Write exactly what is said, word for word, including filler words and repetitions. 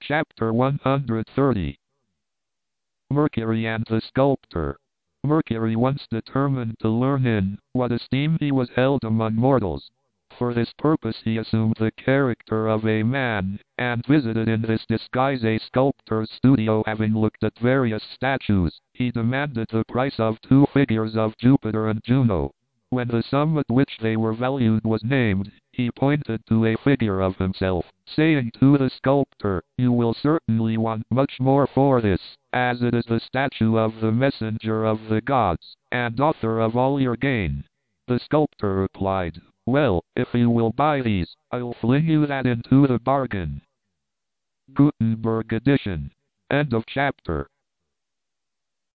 Chapter one hundred thirty. Mercury and the Sculptor. Mercury once determined to learn in what esteem he was held among mortals. For this purpose he assumed the character of a man, and visited in this disguise a sculptor's studio. Having looked at various statues, he demanded the price of two figures of Jupiter and Juno. When the sum at which they were valued was named, he pointed to a figure of himself, saying to the sculptor, "You will certainly want much more for this, as it is the statue of the messenger of the gods, and author of all your gain." The sculptor replied, "Well, if you will buy these, I'll fling you that into the bargain." Gutenberg edition. End of chapter.